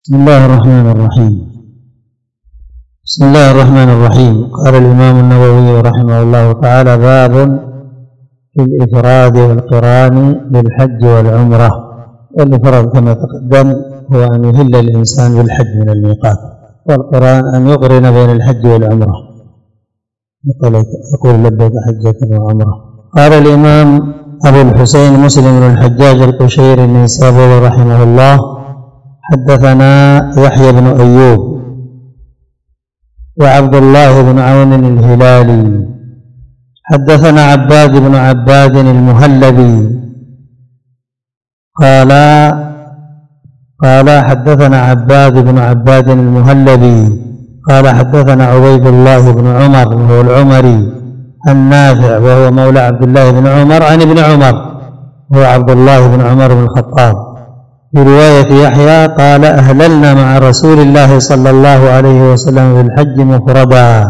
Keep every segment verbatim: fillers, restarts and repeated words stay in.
بسم الله الرحمن الرحيم بسم الله الرحمن الرحيم قال الإمام النووي رحمه الله تعالى: باب في الإفراد والقران بالحج والعمرة. والإفراد كما تقدم هو أن يهل الإنسان بالحج من الميقات، والقران أن يقرن بين الحج والعمرة، يقول لبيك حجة وعمرة. قال الإمام أبو الحسين مسلم بن الحجاج القشيري النيسابوري رحمه الله: حدثنا يحيى بن أيوب وعبد الله بن عون الهلالي حدثنا عباد بن عباد المهلبي قال قال حدثنا عباد بن عباد المهلبي قال حدثنا عبيد الله بن عمر وهو العمري عن نافع وهو مولى عبد الله بن عمر عن ابن عمر وهو عبد الله بن عمر بن الخطاب. في رواية يحيى قال: أهللنا مع رسول الله صلى الله عليه وسلم بالحج مفردا.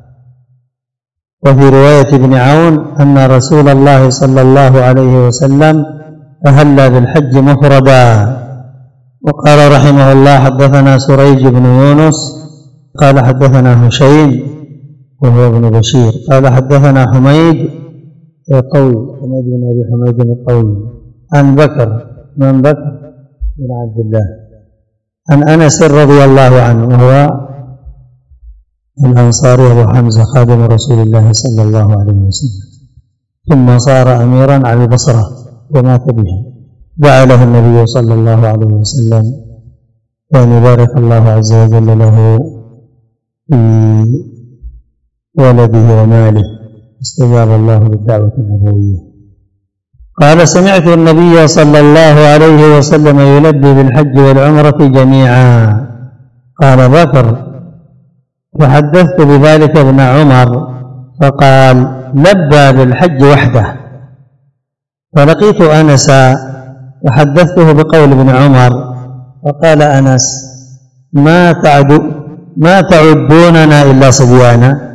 وفي رواية ابن عون أن رسول الله صلى الله عليه وسلم أهل بالحج مفردا. وقال رحمه الله: حدثنا سريج بن يونس قال حدثنا هشيم وهو ابن بشير قال حدثنا حميد الطويل حميد بن أبي حميد الطويل عن بكر من بكر بن عبد الله عن أنس رضي الله عنه وهو الأنصاري أبو حمزة خادم رسول الله صلى الله عليه وسلم، ثم صار أميرا على البصرة ومات بها. دعا له النبي صلى الله عليه وسلم وأن يبارك الله عز وجل له في ولده وماله، استجاب الله بالدعوة النبوية. قال: سمعت النبي صلى الله عليه وسلم يلبي بالحج والعمرة جميعا. قال بكر: فحدثت بذلك ابن عمر فقال: لبى بالحج وحده. فلقيت أنس وحدثته بقول ابن عمر فقال أنس: ما تعد ما تعدوننا إلا صبيانا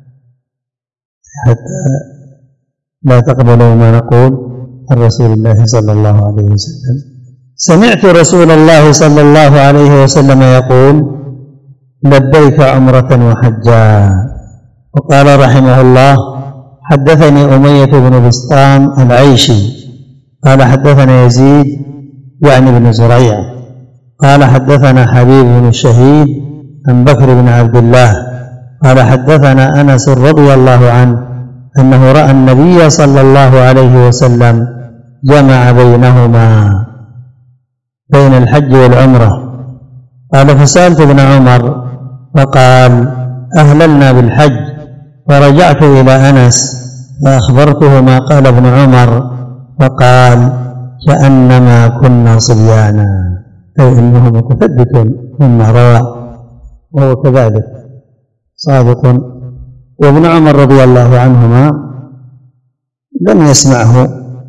حتى لا تقبلوا ما نقول عن رسول الله صلى الله عليه وسلم. سمعت رسول الله صلى الله عليه وسلم يقول: لبيك عمرة وحجا. وقال رحمه الله: حدثني أمية بن بسطام العيشي قال حدثنا يزيد يعني بن زريع قال حدثنا حبيب بن الشهيد عن بكر بن عبد الله قال حدثنا أنس رضي الله عنه أنه رأى النبي صلى الله عليه وسلم جمع بينهما بين الحج والعمرة. قال: فسألت ابن عمر فقال: أهللنا بالحج. فرجعت إلى أنس فأخبرته ما قال ابن عمر فقال: كأنما كنا صبيانا، أي أنه متثبت مما روى وهو كذلك صادق. وابن عمر رضي الله عنهما لم يسمعه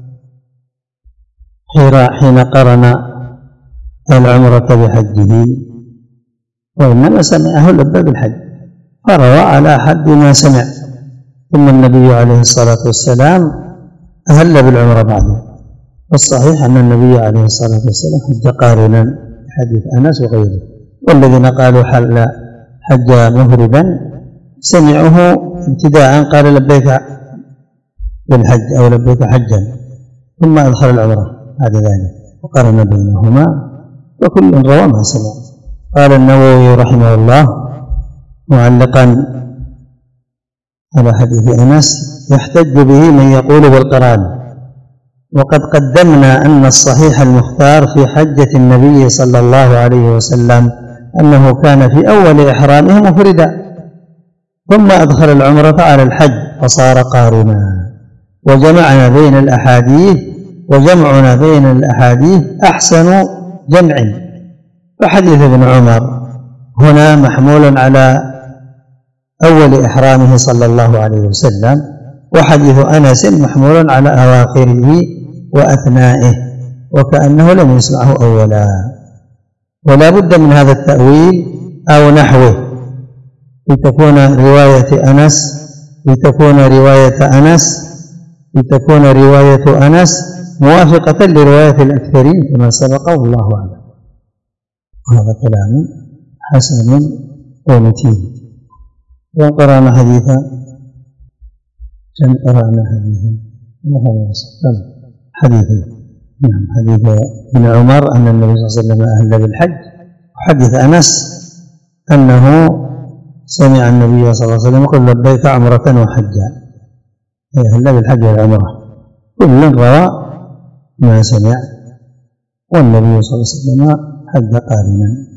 حين قرن العمرة بحجه، وإنما سمعه لبى بالحج فروى على حد ما سمع. ثم النبي عليه الصلاة والسلام أهل بالعمرة بعده. والصحيح أن النبي عليه الصلاة والسلام حج قارنا حديث أنس وغيره، والذين قالوا حل حج مفردا سمعوه ابتداء قال لبيك بالحج أو لبيك حجا ثم أدخل العمرة بعد ذلك وقارن بينهما، وكل روى ما سمع. قال النووي رحمه الله معلقا على حديث أنس: يحتج به من يقول بالقران. وقد قدمنا أن الصحيح المختار في حجة النبي صلى الله عليه وسلم أنه كان في أول إحرامه مفردا ثم أدخل العمرة على الحج فصار قارنا. وجمعنا بين الأحاديث وجمعنا بين الأحاديث أحسن جمع. فحديث ابن عمر هنا محمول على أول إحرامه صلى الله عليه وسلم، وحديث أنس محمول على أواخره وأثنائه وكأنه لم يسمعه أولا. ولا بد من هذا التأويل أو نحوه لتكون رواية أنس لتكون رواية أنس لتكون رواية أنس موافقة لرواية الأكثرين كما سبق والله أعلم. وهذا كلام حسن ومتين. وقرأنا حديثا كم قرأنا حديثا حديثا نعم حديث ابن عمر أن النبي صلى الله عليه وسلم أهل بالحج، وحديث أنس أنه سمع النبي صلى الله عليه وسلم يقول لبيك عمرة وحجا، أهل بالحج والعمرة، كل روى ما سمع، والنبي صلى الله عليه وسلم حج قارنا.